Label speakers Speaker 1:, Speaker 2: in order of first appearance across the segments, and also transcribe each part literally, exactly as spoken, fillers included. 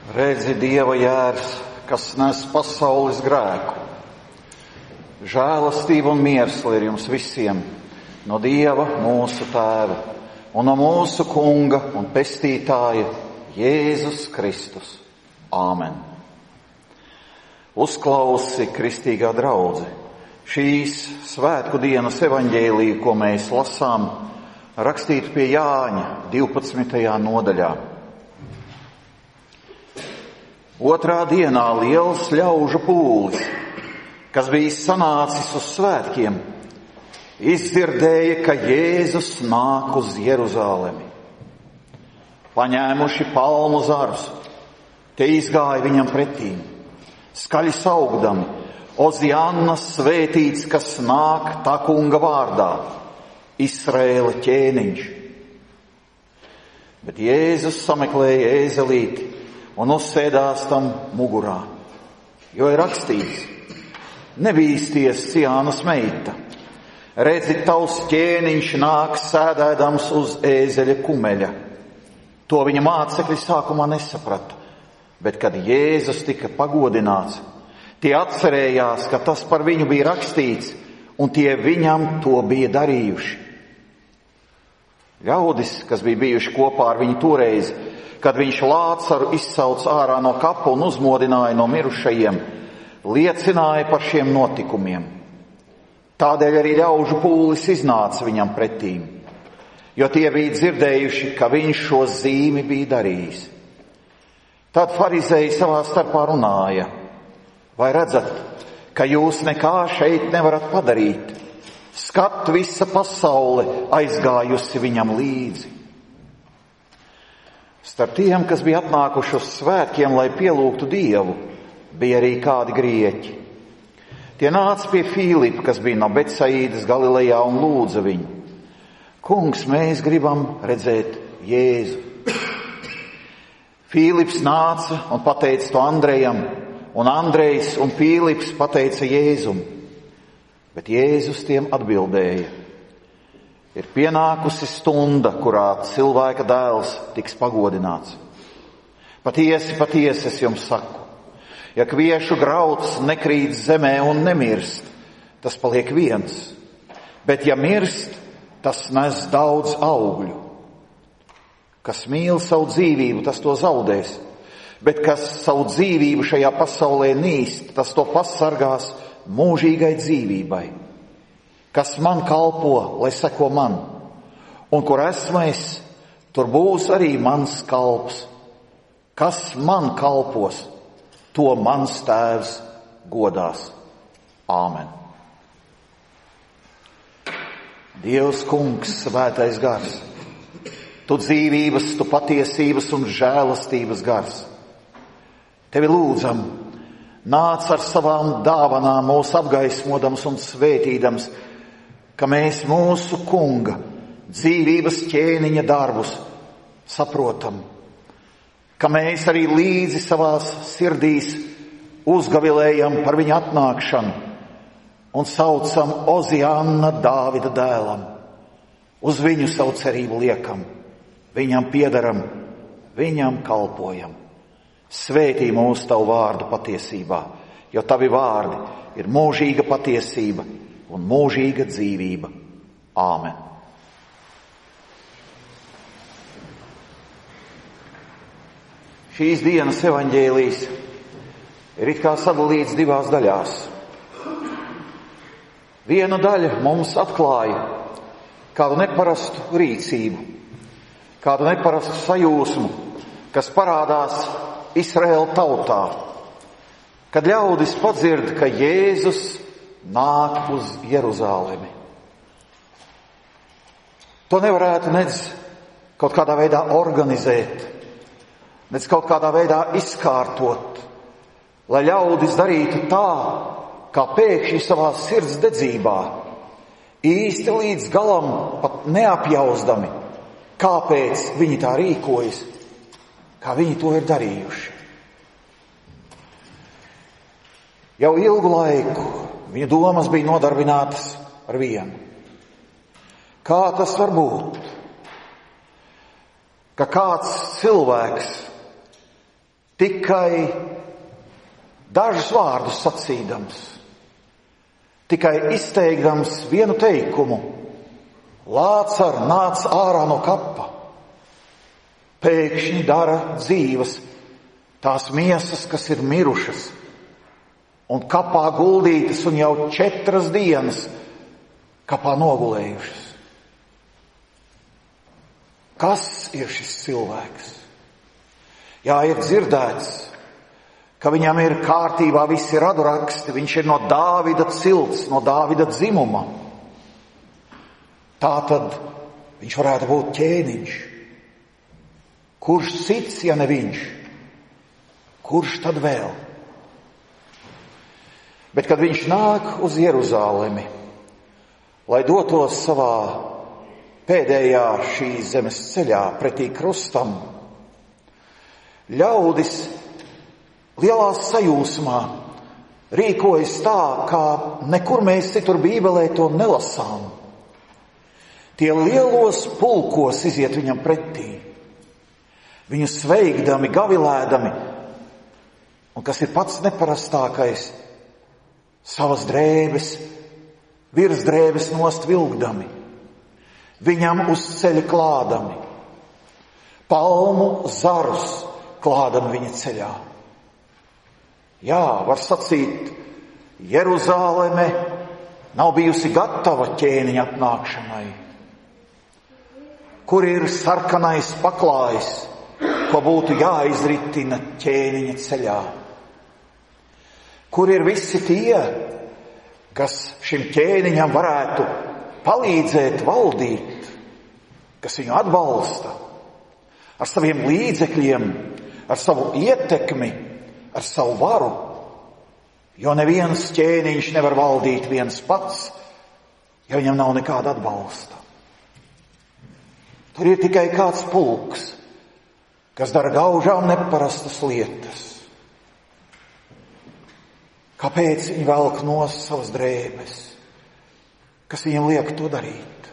Speaker 1: Redzi Dieva jērs, kas nes pasaules grēku. Žēlastība un miers lai ir jums visiem no Dieva mūsu Tēva un no mūsu Kunga un Pestītāja Jēzus Kristus. Āmen. Uzklausi, kristīgā draudze, šīs svētku dienas evaņģēliju, ko mēs lasām, rakstīt pie Jāņa divpadsmitajā nodaļā. Otrā dienā liels ļaužu pūlis, kas bija sanācis uz svētkiem, izdzirdēja, ka Jēzus nāk uz Jeruzalemi. Paņēmuši palmu zarus, tie izgāja viņam pretīm, skaļi saukdami: Ozianna svētīts, kas nāk tā kunga vārdā, Izraēla ķēniņš. Bet Jēzus sameklēja ēzelīti un uzsēdās tam mugurā, jo ir rakstīts: nebīsties, Siānas meita, redzi, tavs ķēniņš nāk sēdēdams uz ēzeļa kumeļa. To viņa mācekļi sākumā nesaprata, bet kad Jēzus tika pagodināts, tie atcerējās, ka tas par viņu bija rakstīts, un tie viņam to bija darījuši. Ļaudis, kas bija bijuši kopā ar viņu toreiz, kad viņš Lācaru izsauca ārā no kapa un uzmodināja no mirušajiem, liecināja par šiem notikumiem. Tādēļ arī ļaužu pūlis iznāca viņam pretīm, jo tie bija dzirdējuši, ka viņš šo zīmi bija darījis. Tad farizēji savā starpā runāja: vai redzat, ka jūs nekā šeit nevarat padarīt? Skat, visa pasaule aizgājusi viņam līdzi. Starp tiem, kas bija atnākuši uz svētkiem, lai pielūgtu Dievu, bija arī kādi grieķi. Tie nāca pie Fīlipa, kas bija no Betsaīdas Galilejā, un lūdza viņu: Kungs, mēs gribam redzēt Jēzu. Fīlips nāca un pateica to Andrejam, un Andrejs un Fīlips pateica Jēzum. Bet Jēzus tiem atbildēja: ir pienākusi stunda, kurā cilvēka dēls tiks pagodināts. Patiesi, patiesi es jums saku, ja kviešu grauds nekrīt zemē un nemirst, tas paliek viens, bet ja mirst, tas nes daudz augļu. Kas mīl savu dzīvību, tas to zaudēs, bet kas savu dzīvību šajā pasaulē nīst, tas to pasargās mūžīgai dzīvībai. Kas man kalpo, lai seko man, un kur esmu es, tur būs arī mans kalps. Kas man kalpos, to mans tēvs godās. Āmen. Dievs Kungs, svētais gars, tu dzīvības, tu patiesības un žēlastības gars. Tevi lūdzam, nāc ar savām dāvanām mūs apgaismodams un svētīdams, ka mēs mūsu Kunga dzīvības ķēniņa darbus saprotam, ka mēs arī līdzi savās sirdīs uzgavilējam par viņa atnākšanu un saucam Ozianna Dāvida dēlam. Uz viņu savu cerību liekam, viņam piederam, viņam kalpojam. Svētī mūsu tavu vārdu patiesībā, jo tavi vārdi ir mūžīga patiesība un mūžīga dzīvība. Āmen. Šīs dienas evaņģēlijs ir it kā sadalīts divās daļās. Viena daļa mums atklāja kādu neparastu rīcību, kādu neparastu sajūsmu, kas parādās Izraēla tautā, kad ļaudis padzird, ka Jēzus nāk uz Jeruzalemi. To nevarētu nedz kaut kādā veidā organizēt, nedz kaut kādā veidā izkārtot, lai ļaudis darītu tā, kā pēkšņi savā sirds dedzībā, īsti līdz galam pat neapjausdami, kāpēc viņi tā rīkojas, kā viņi to ir darījuši. Jau ilgu laiku viņa domas bija nodarbinātas ar vienu. Kā tas var būt, ka kāds cilvēks tikai dažus vārdus sacīdams, tikai izteikdams vienu teikumu: Lācar, nāc ārā no kapa, pēkšņi dara dzīvas tās miesas, kas ir mirušas un kapā guldītas un jau četras dienas kapā nogulējušas. Kas ir šis cilvēks? Jā, ir dzirdēts, ka viņam ir kārtībā visi raduraksti, viņš ir no Dāvida cilts, no Dāvida dzimuma. Tātad viņš varētu būt ķēniņš. Kurš cits, ja ne viņš? Kurš tad vēl? Bet, kad viņš nāk uz Jeruzalemi, lai dotos savā pēdējā šīs zemes ceļā pretī krustam, ļaudis lielā sajūsmā rīkojas tā, kā nekur mēs citur Bībelē to nelasām. Tie lielos pulkos iziet viņam pretī, viņu sveikdami, gavilēdami, un kas ir pats neparastākais, savas drēbes, virsdrēbes nost vilkdami, viņam uz ceļa klādami, palmu zarus klādami viņa ceļā. Jā, var sacīt, Jeruzaleme nav bijusi gatava ķēniņa apnākšanai. Kur ir sarkanais paklājs, ko būtu jāizritina ķēniņa ceļā? Kur ir visi tie, kas šim ķēniņam varētu palīdzēt valdīt, kas viņu atbalsta ar saviem līdzekļiem, ar savu ietekmi, ar savu varu? Jo neviens ķēniņš nevar valdīt viens pats, ja viņam nav nekāda atbalsta. Tur ir tikai kāds pulks, kas dara gaužām neparastas lietas. Kāpēc viņi velk nost savas drēbes? Kas viņiem liek to darīt?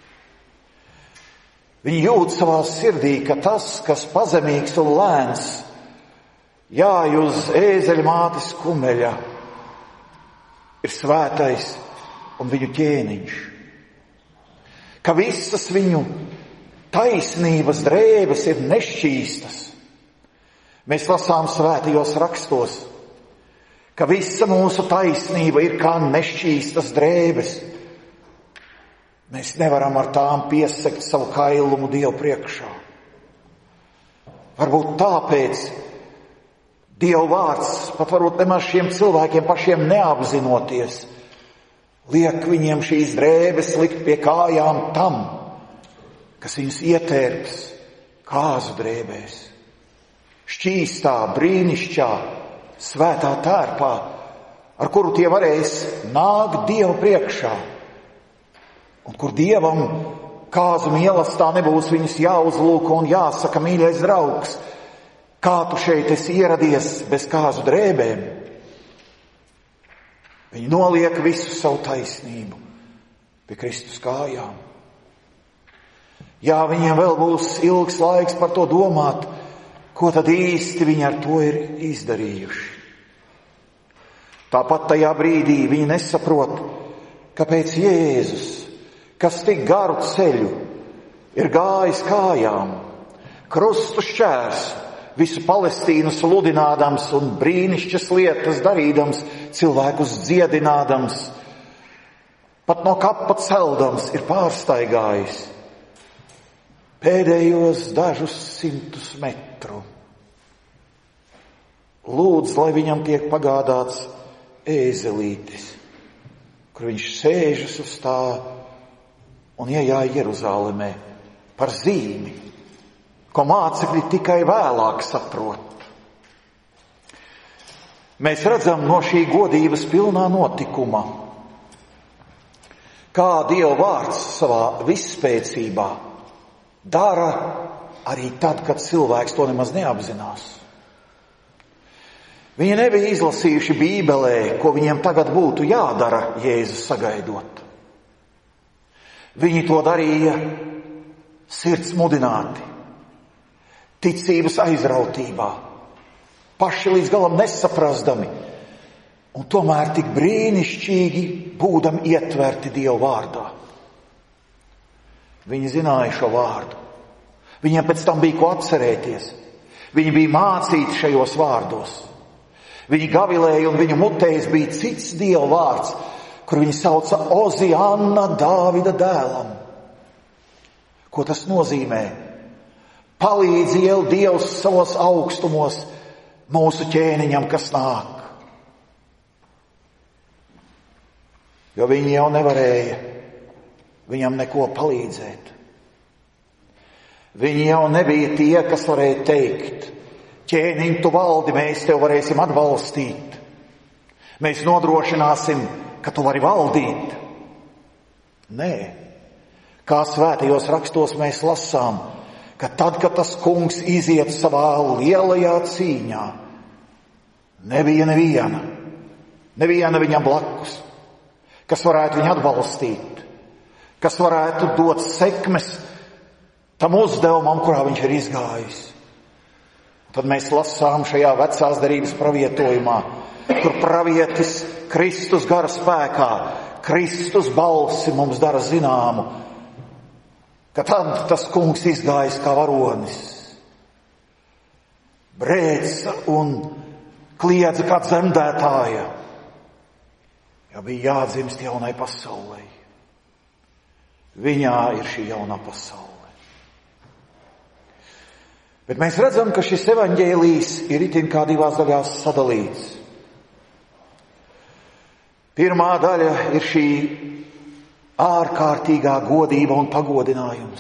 Speaker 1: Viņi jūt savā sirdī, ka tas, kas pazemīgs un lēns, jāj uz ēzeļa mātes kumeļa, ir svētais un viņu ķēniņš. Ka visas viņu taisnības drēbes ir nešķīstas. Mēs lasām svētajos rakstos, ka visa mūsu taisnība ir kā nešķīstas drēbes. Mēs nevaram ar tām piesekt savu kailumu Dievu priekšā. Varbūt tāpēc Dieva vārds, pat varbūt nemaz šiem cilvēkiem pašiem neapzinoties, liek viņiem šīs drēbes likt pie kājām tam, kas viņus ietērps kāzu drēbēs, šķīstā, brīnišķā, svētā tērpā, ar kuru tie varēs nākt Dieva priekšā, un kur Dievam kāzu mīlestā nebūs viņus jāuzlūko un jāsaka: mīļais draugs, kā tu šeit esi ieradies bez kāzu drēbēm? Viņi noliek visu savu taisnību pie Kristus kājām. Jā, viņiem vēl būs ilgs laiks par to domāt, ko tad īsti viņi ar to ir izdarījuši. Tāpat tajā brīdī viņi nesaprot, kāpēc Jēzus, kas tik garu ceļu ir gājis kājām, krustu šķērs, visu Palestīnu sludinādams un brīnišķas lietas darīdams, cilvēkus dziedinādams, pat no kapa celdams, ir pārstaigājis pēdējos dažus simtus metru. Lūdz, lai viņam tiek pagādāts ēzelītis, kur viņš sēžas uz tā un iejāja Jeruzalemē par zīmi, ko mācekļi tikai vēlāk saprot. Mēs redzam no šī godības pilnā notikuma, kā Dieva vārds savā visspēcībā dara arī tad, kad cilvēks to nemaz neapzinās. Viņi nebija izlasījuši Bībelē, ko viņiem tagad būtu jādara Jēzus sagaidot. Viņi to darīja sirds mudināti, ticības aizrautībā, paši līdz galam nesaprastami, un tomēr tik brīnišķīgi būdami ietverti Dieva vārdā. Viņi zināja šo vārdu. Viņiem pēc tam bija ko atcerēties. Viņi bija mācīti šajos vārdos. Viņi gavilēja un viņu mutēs bija cits Dieva vārds, kur viņi sauca Ozianna Dāvida dēlam. Ko tas nozīmē? Palīdziet Dievs savos augstumos mūsu ķēniņam, kas nāk. Jo viņi jau nevarēja viņam neko palīdzēt. Viņi jau nebija tie, kas varēja teikt: ķēniņ, tu valdi, mēs tev varēsim atbalstīt. Mēs nodrošināsim, ka tu vari valdīt. Nē, kā svētajos rakstos mēs lasām, ka tad, kad tas kungs iziet savā lielajā cīņā, nebija neviena, neviena viņam blakus, kas varētu viņu atbalstīt, kas varētu dot sekmes tam uzdevumam, kurā viņš ir izgājis. Tad mēs lasām šajā vecās derības pravietojumā, kur pravietis Kristus gara spēkā, Kristus balsi mums dara zināmu, ka tad tas kungs izgājis kā varonis, brēca un kliedza kā dzemdētāja, jo bija jādzimst jaunai pasaulē. Viņā ir šī jaunā pasaule. Bet mēs redzam, ka šis evaņģēlijs ir itin kā divās daļās sadalīts. Pirmā daļa ir šī ārkārtīgā godība un pagodinājums,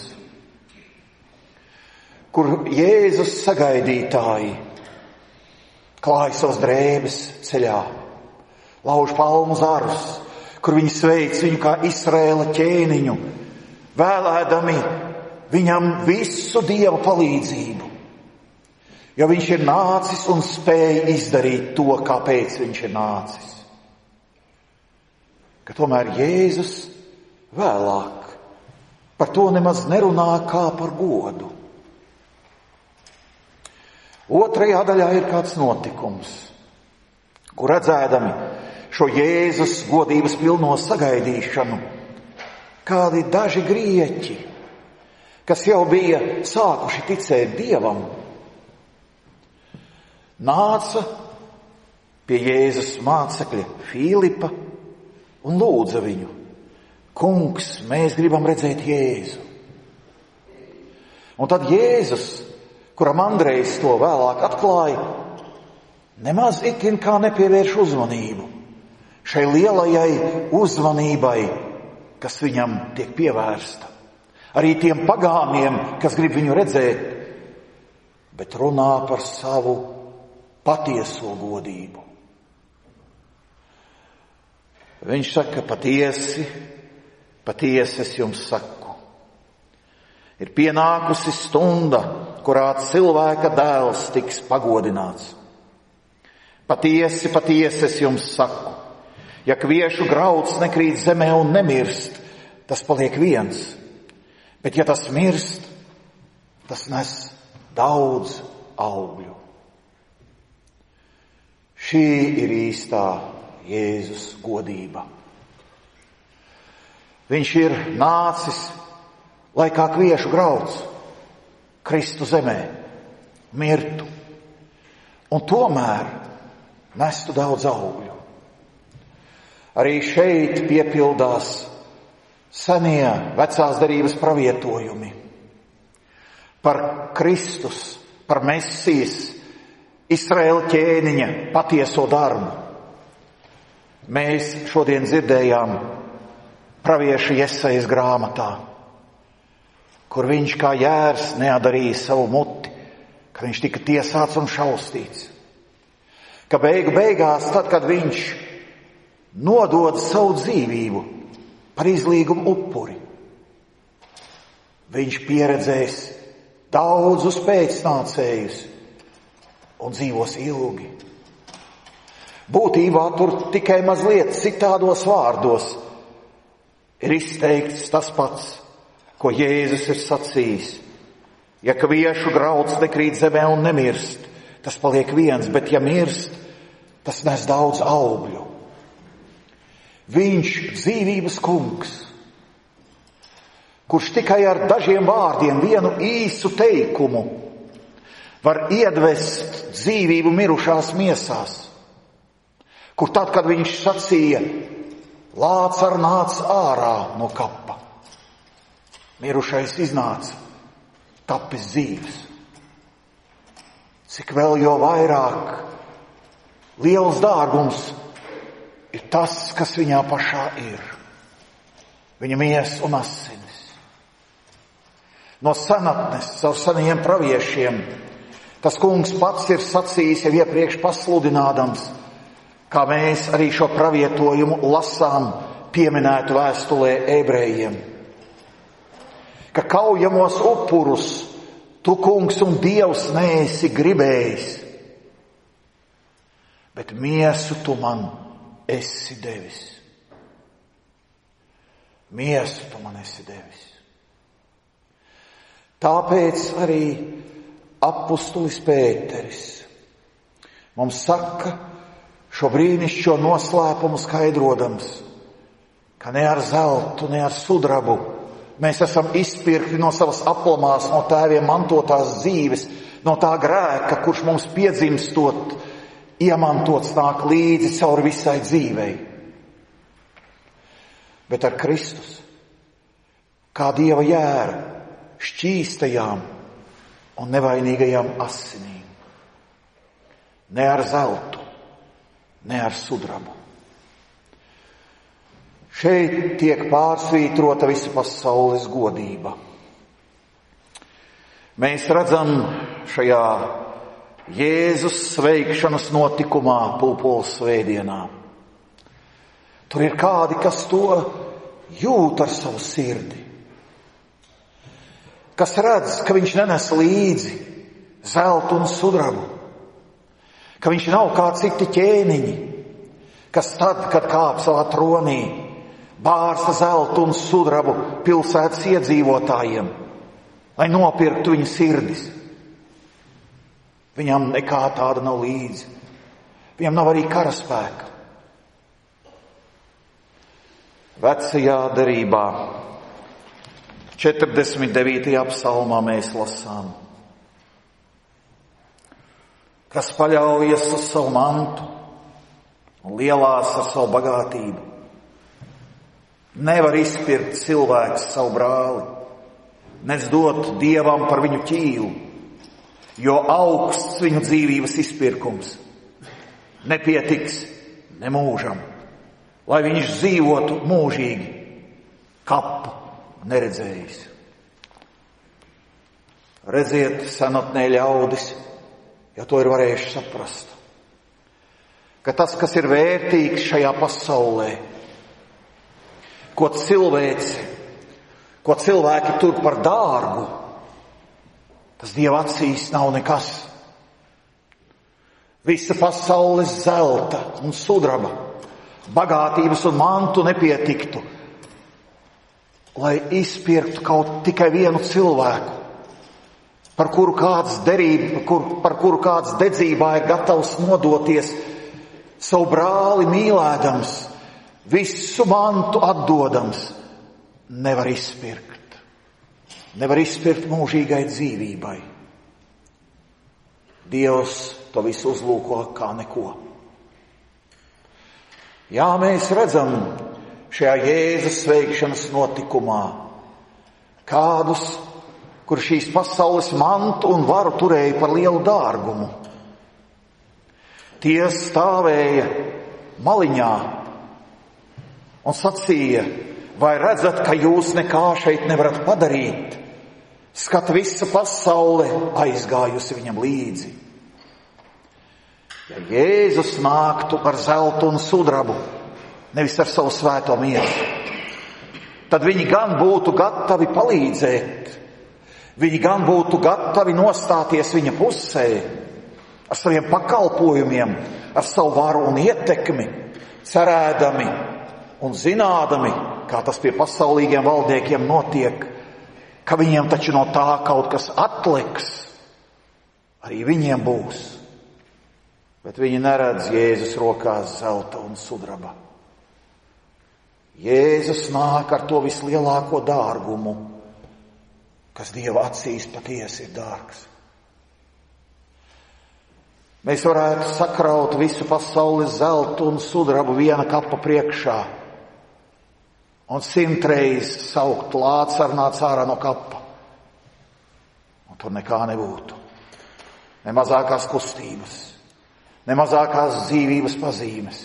Speaker 1: kur Jēzus sagaidītāji klāj savas drēbes ceļā, lauž palmu zarus, kur viņi sveic viņu kā Izraēla ķēniņu, vēlēdami viņam visu Dieva palīdzību, jo viņš ir nācis un spēja izdarīt to, kāpēc viņš ir nācis. Ka tomēr Jēzus vēlāk par to nemaz nerunā kā par godu. Otrajā daļā ir kāds notikums, kur redzēdami šo Jēzus godības pilno sagaidīšanu, kādi daži grieķi, kas jau bija sākuši ticēt Dievam, nāca pie Jēzus mācekļa Filipa un lūdza viņu: kungs, mēs gribam redzēt Jēzu. Un tad Jēzus, kuram Andrejs to vēlāk atklāja, nemaz itin kā nepievērš uzmanību šai lielajai uzmanībai, kas viņam tiek pievērsta. Arī tiem pagāniem, kas grib viņu redzēt, bet runā par savu patieso godību. Viņš saka: patiesi, patiesi es jums saku, ir pienākusi stunda, kurā cilvēka dēls tiks pagodināts. Patiesi, patiesi es jums saku, ja kviešu grauds nekrīt zemē un nemirst, tas paliek viens, bet ja tas mirst, tas nes daudz augļu. Šī ir īstā Jēzus godība. Viņš ir nācis, lai kā kviešu grauds kristu zemē, mirtu, un tomēr nestu daudz augļu. Arī šeit piepildās senie vecās derības pravietojumi par Kristus, par Mesijas, Izraēla ķēniņa patieso darbu. Mēs šodien dzirdējām pravieša Jesajas grāmatā, kur viņš kā jērs neadarīja savu muti, ka viņš tika tiesāts un šaustīts. Ka beigu beigās, tad, kad viņš nodod savu dzīvību par izlīgumu upuri, viņš pieredzēs daudzus pēcnācējus un dzīvos ilgi. Būtībā tur tikai mazliet citādos vārdos ir izteikts tas pats, ko Jēzus ir sacījis. Ja kviešu grauds nekrīt zemē un nemirst, tas paliek viens, bet ja mirst, tas nes daudz augļu. Viņš, dzīvības kungs, kurš tikai ar dažiem vārdiem, vienu īsu teikumu var iedvest dzīvību mirušās miesās, kur tad, kad viņš sacīja, Lācar nāc ārā no kapa, mirušais iznāca, tapis dzīves. Cik vēl jo vairāk liels dārgums ir tas, kas viņā pašā ir. Viņa miesa un asinis. No senatnes, caur senajiem praviešiem, tas kungs pats ir sacījis jau iepriekš pasludinādams, kā mēs arī šo pravietojumu lasām pieminētu vēstulē ebrejiem. Ka kaujamos upurus tu, kungs un Dievs, neesi gribējis, bet miesu tu man esi devis. Miesu tu man esi devis. Tāpēc arī apustulis Pēteris mums saka šo brīnišķo noslēpumu skaidrodams, ka ne ar zeltu, ne ar sudrabu mēs esam izpirkti no savas aplamās, no tēviem mantotās dzīves, no tā grēka, kurš mums piedzimstot, iemantots nāk līdzi caur visai dzīvei. Bet ar Kristus, kā Dieva jēra, šķīstajām un nevainīgajām asinīm. Ne ar zeltu, ne ar sudrabu. Šeit tiek pārsvītrota visa pasaules godība. Mēs redzam šajā Jēzus sveikšanas notikumā Pulpoles svētdienā. Tur ir kādi, kas to jūt ar savu sirdi. Kas redz, ka viņš nenes līdzi zeltu un sudrabu. Ka viņš nav kā citi ķēniņi, kas tad, kad kāp savā tronī, bārsta zeltu un sudrabu pilsētas iedzīvotājiem, lai nopirktu viņu sirdis. Viņam nekā tāda nav līdzi. Viņam nav arī karaspēka. Vecajā derībā, četrdesmit devītajā psalmā mēs lasām, kas paļaujas uz savu mantu un lielās ar savu bagātību. Nevar izpirkt cilvēks savu brāli, nec dot Dievam par viņu ķīlu, jo augsts viņu dzīvības izpirkums nepietiks ne mūžam, lai viņš dzīvotu mūžīgi, kapu neredzējis. Redziet, senatnē ļaudis, ja to ir varējuši saprast, ka tas, kas ir vērtīgs šajā pasaulē, ko cilvēci, ko cilvēki tur par dārgu, tas Dieva acīs nav nekas. Visa pasaules zelta un sudraba, bagātības un mantu nepietiktu, lai izpirktu kaut tikai vienu cilvēku, par kuru kāds derība, par kuru, par kuru kāds dedzībā ir gatavs nodoties, savu brāli mīlēdams, visu mantu atdodams, nevar izpirkt. Nevar izpirkt mūžīgai dzīvībai. Dievs to visu uzlūko kā neko. Jā, mēs redzam šajā Jēzus sveikšanas notikumā kādus, kur šīs pasaules mantu un varu turēja par lielu dārgumu. Tie stāvēja maliņā un sacīja, vai redzat, ka jūs nekā šeit nevarat padarīt? Skat, visa pasaule aizgājusi viņam līdzi. Ja Jēzus nāktu ar zeltu un sudrabu, nevis ar savu svēto miesu, tad viņi gan būtu gatavi palīdzēt, viņi gan būtu gatavi nostāties viņa pusē ar saviem pakalpojumiem, ar savu varu un ietekmi, cerēdami un zinādami, kā tas pie pasaulīgiem valdniekiem notiek, ka viņiem taču no tā kaut kas atliks, arī viņiem būs Bet viņi neredz Jēzus rokās zelta un sudraba. Jēzus nāk ar to vislielāko dārgumu, kas Dieva acīs patiesi ir dārgs. Mēs varētu sakraut visu pasaules zeltu un sudrabu viena kapa priekšā un simtreiz saukt Lācaru nāc ārā no kapa. Un tur nekā nebūtu. Ne mazākās kustības, ne mazākās dzīvības pazīmes.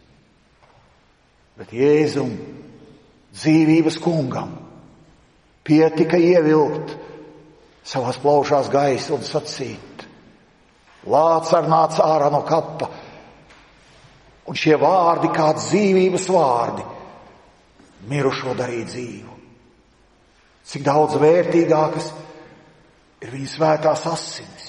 Speaker 1: Bet Jēzum, dzīvības kungam, pietika ievilkt savās plaušās gaisu un sacīt: Lācar nāc ārā no kapa. Un šie vārdi kā dzīvības vārdi mirušo darīja dzīvu. Cik daudz vērtīgākas ir viņa svētās asinis.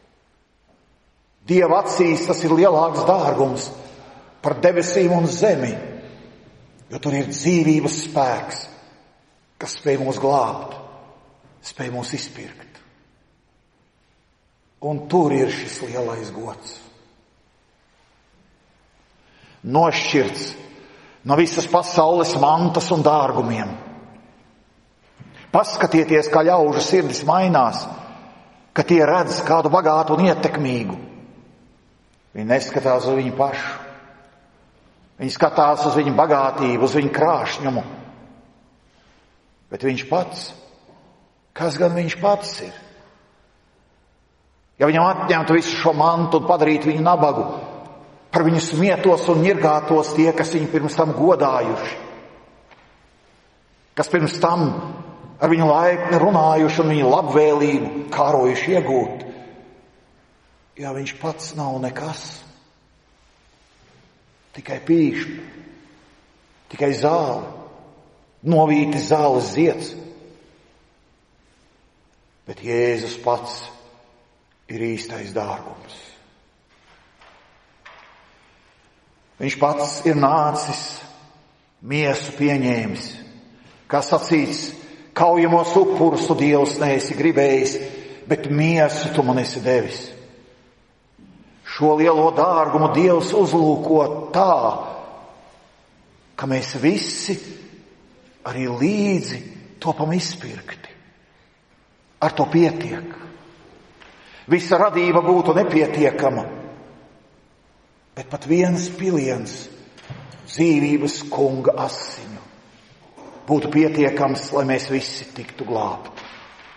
Speaker 1: Dieva acīs tas ir lielāks dārgums par debesīm un zemi, jo tur ir dzīvības spēks, kas spēj mūs glābt, spēj mūs izpirkt. Un tur ir šis lielais gods. Nošķirts no visas pasaules mantas un dārgumiem. Paskatieties, kā ļaužu sirdis mainās, ka tie redz kādu bagātu un ietekmīgu. Viņi neskatās uz viņu pašu. Viņi skatās uz viņu bagātību, uz viņu krāšņumu. Bet viņš pats, kas gan viņš pats ir? Ja viņam atņemtu visu šo mantu un padarītu viņu nabagu, par viņu smietos un ņirgātos tie, kas viņu pirms tam godājuši, kas pirms tam ar viņu laipni runājuši un viņu labvēlību kārojuši iegūt, ja viņš pats nav nekas, tikai pīšļi, tikai zāle, novīti zāles zieds. Bet Jēzus pats ir īstais dārgums. Viņš pats ir nācis, miesu pieņēmis, kā sacīts, kaujamos upurus tu Dievs neesi gribējis, bet miesu tu man esi devis. Šo lielo dārgumu Dievs uzlūko tā, ka mēs visi arī līdzi topam izpirkti. Ar to pietiek. Visa radība būtu nepietiekama, bet pat viens piliens dzīvības kunga asiņu būtu pietiekams, lai mēs visi tiktu glābti.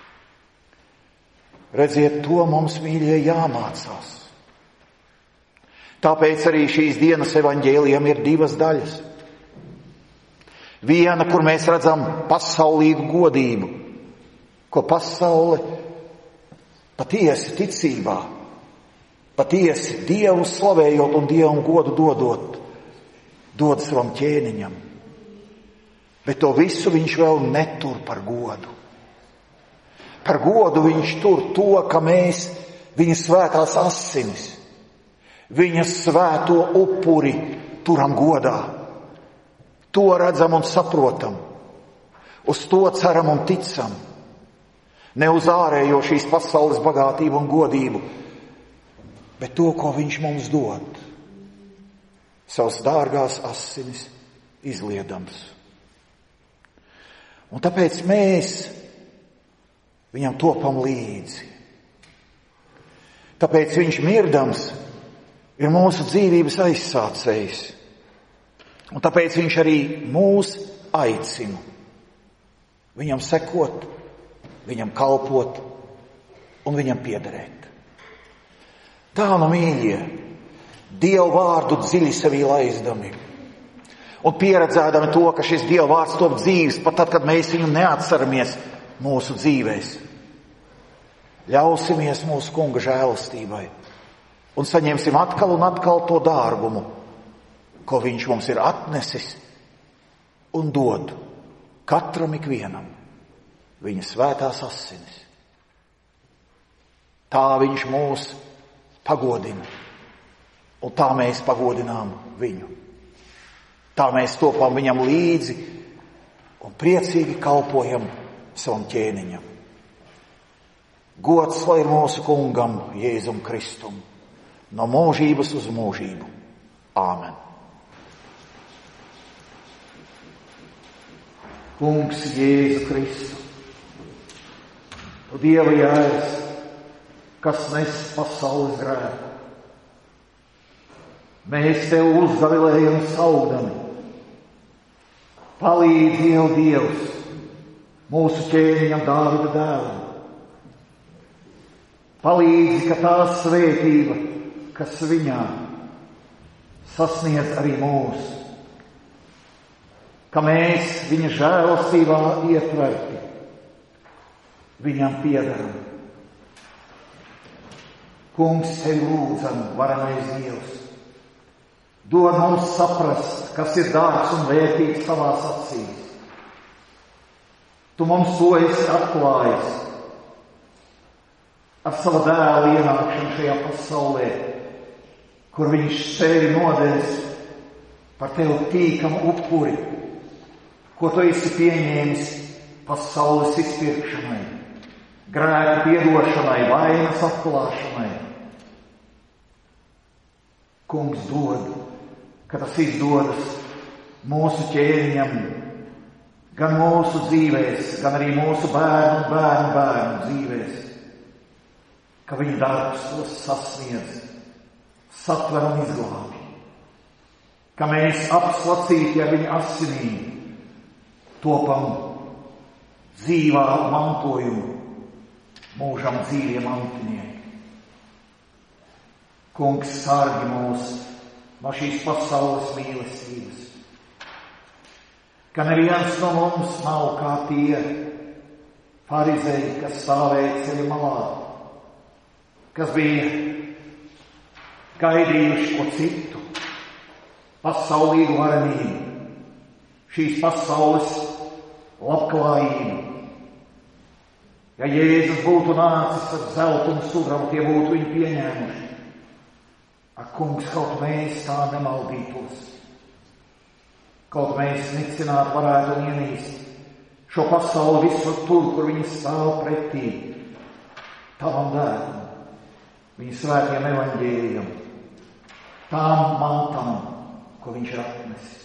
Speaker 1: Redziet, to mums, mīļie, jāmācās. Tāpēc arī šīs dienas evaņģēlijam ir divas daļas. Viena, kur mēs redzam pasaulīgu godību, ko pasaule patiesi ticībā, patiesi Dievu slavējot un Dievam godu dodot, dod savam ķēniņam. Bet to visu viņš vēl netur par godu. Par godu viņš tur to, ka mēs viņa svētās asinis, viņa svēto upuri turam godā. To redzam un saprotam. Uz to ceram un ticam. Ne uz ārējo šīs pasaules bagātību un godību, bet to, ko viņš mums dod. Savas dārgās asinis izliedams. Un tāpēc mēs viņam topam līdzi. Tāpēc viņš mirdams ir mūsu dzīvības aizsācējs. Un tāpēc viņš arī mūs aicina viņam sekot, viņam kalpot un viņam piederēt. Tā nu, mīļie, Dievu vārdu dziļi sevī laizdami un pieredzēdami to, ka šis Dieva vārds top dzīves pat tad, kad mēs viņu neatceramies mūsu dzīvēs. Ļausimies mūsu kunga žēlastībai un saņemsim atkal un atkal to dārgumu, ko viņš mums ir atnesis un dod katram ikvienam. Viņa svētās asinis. Tā viņš mūs pagodina, un tā mēs pagodinām viņu. Tā mēs topam viņam līdzi un priecīgi kalpojam savam ķēniņam. Gods lai ir mūsu kungam Jēzum Kristum, no mūžības uz mūžību. Āmen. Kungs Jēzu Kristu, tu Dieva jēs, kas nes pasaules grēku. Mēs tev uzgavilējam saudami. Palīdz Dievu Dievs, mūsu ķēniņam Dāvida dēlam. Palīdzi, ka tā svētība, kas viņā, sasniedz arī mūs, ka mēs viņa žēlastībā ietverti, viņam piederam. Kungs, tevi lūdzam, varenais Dievs, dod mums saprast, kas ir dārgs un vērtīgs tavās acīs. Tu mums to esi atklājis ar sava dēla ienākšanu šajā pasaulē, kur viņš sevi nodevis par tev tīkamu upuri, ko tu esi pieņēmis pasaules izpirkšanai, grēku piedošanai, vainas atklāšanai. Kungs dod, ka tas izdodas mūsu ķēniņam, gan mūsu dzīvēs, gan arī mūsu bērnu, bērnu, bērnu dzīvēs, ka viņa darbs tos sasniedz, satver un izglābi, ka mēs apslacīti ar viņa asinīm topam dzīvā mantojumu, mūžam dzīvie mantinieki. Kungs, sargi mūs no šīs pasaules mīlestības, ka neviens no mums nav kā tie farizēji, kas stāvēja ceļa malā, kas bija gaidījuši ko citu, pasaulīgu varenību, šīs pasaules labklājību. Ja Jēzus būtu nācis ar zeltu un sudrabu, tie būtu viņu pieņēmuši. Ak, kungs, kaut mēs tā nemaldītos, kaut mēs nicināt varētu un ienīst šo pasauli visur tur, kur viņi stāv pretī tavam dēlam, viņa svētiem evaņģēlijam, tām mantām, ko viņš ir atnesis.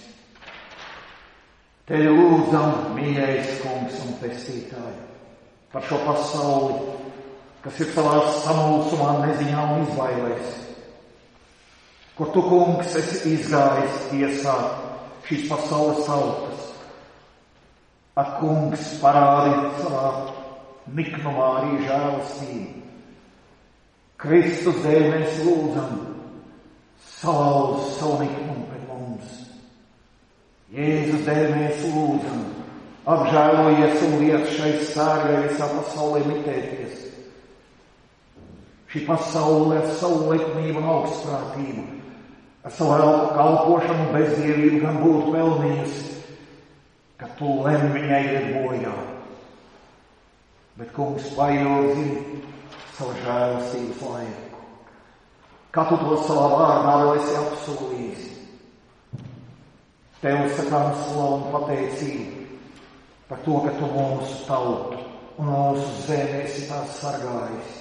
Speaker 1: Tevi lūdzam, mīļais kungs un pestītāji, par šo pasauli, kas ir savā samulsumā, neziņā un izbailēs, kur tu, kungs, esi izgājis tiesāt šīs pasaules tautas. Ak, kungs, parādi savā niknumā arī žēlastību. Kristus dēļ mēs lūdzam, salauz savu niknumu pret mums. Jēzus dēļ mēs lūdzam, apžēlojies un liec šai sārgai visā pasaulē mitēties. Šī pasaule ar savu likumību un augstprātību, ar savu kalpošanu un bezdievību gan būtu pelnījusi, ka tu lem viņai iet bojā. Bet, kungs, pailgi savu žēlastības laiku, kā tu to savā vārdā vēl esi apsolījis. Tev sakām slavu un pateicību par to, ka tu mūsu tautu un mūsu zemi esi tās sargājis.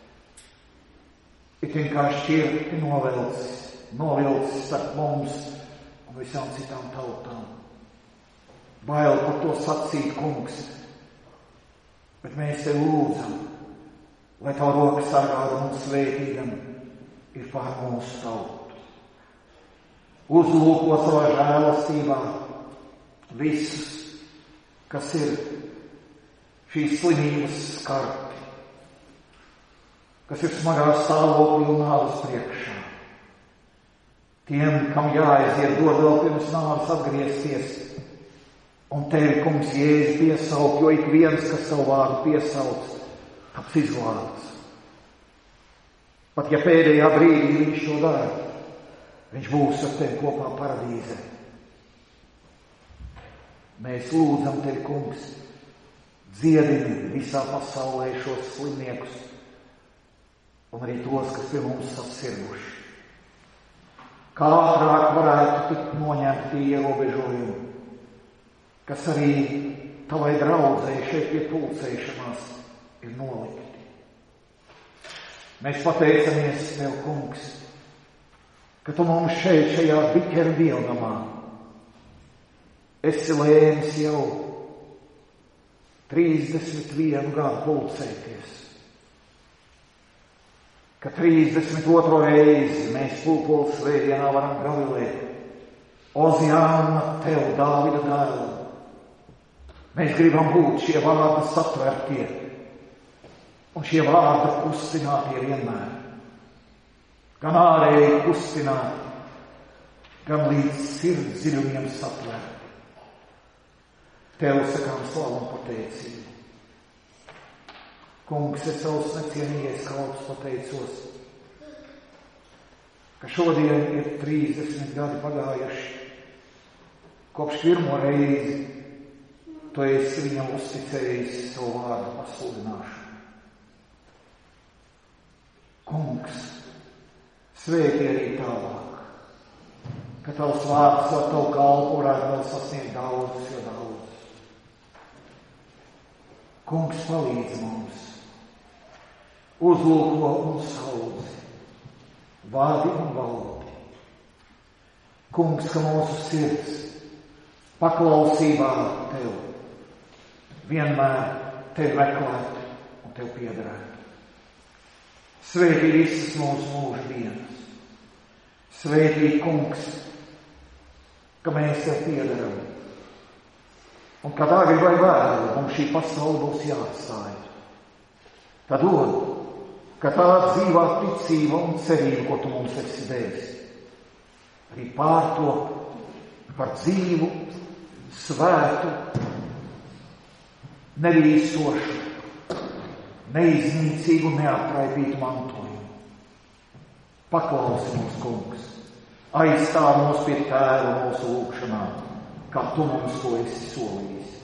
Speaker 1: It vienkārši šķirti novelcis, novilcis starp mums un visām citām tautām. Bail par to sacīt, kungs, bet mēs tev lūdzam, lai tavu roku sargādam un svētīgam ir pār mūsu tautu. Uzlūko savā žēlastībā visus, kas ir šīs slimības skarti, kas ir smagā stāvoklī un nāves priekšā. Tiem, kam jāaiziet, dod vēl pirms nāves atgriezties, un tevi, kungs, Jēzus piesaukt, jo ik viens, kas savu vārdu piesauc, taps izglābts. Pat ja pēdējā brīdī viņš to dara, viņš būs ar tevi kopā paradīzē. Mēs lūdzam tevi, kungs, dziedini visā pasaulē šos slimniekus un arī tos, kas pie mums sasirguši. Kā ātrāk varētu tikt noņemti ierobežojumi, kas arī tavai draudzei šeit pie pulcēšanās ir nolikti. Mēs pateicamies tev, kungs, ka tu mums šeit, šajā Bikeru dievnamā, esi lēmis jau trīsdesmit vienu gadu pulcēties, ka trīsdesmit otro reizi mēs pulkols svētdienā varam gavilēt Oziāna, tev, Dāvida dēlu. Mēs gribam būt šie vārdi satvertie un šie vārdi kustinātie vienmēr. Gan ārēji kustināti, gan līdz sirds dziļumiem satverti. Tev sakām slavu un pateicību. Kungs, es savus necienīgais kalps pateicos, ka šodien ir trīsdesmit gadi pagājuši, kopš pirmo reizi tu esi viņam uzticējis savu vārdu pasludināšanu. Kungs, svētī arī tālāk, ka tavs vārds ar tavu kalpu varētu vēl sasniegt daudzus, jo daudzus. Kungs, palīdz mums, uzlūko un saudzi, vādi un valdi. Kungs, ka mūsu sirds paklausībā tev vienmēr tev meklēt un tev piederēt. Svētī visas mūsu mūža dienas. Svētī, Kungs, ka mēs tev piederam. Un kad agri vai vēlu mums šī pasaule būs jāatstāj, tad dod, ka tā dzīvā ticība un cerība, ko tu mums esi devis, arī pārtop par dzīvu, svētu, nevīsošu, neiznīcīgu, neatraipītu mantojumu. Paklausi mums, Kungs, aizstāv mūs pie Tēva mūsu lūgšanā, kā tu mums to esi solījis.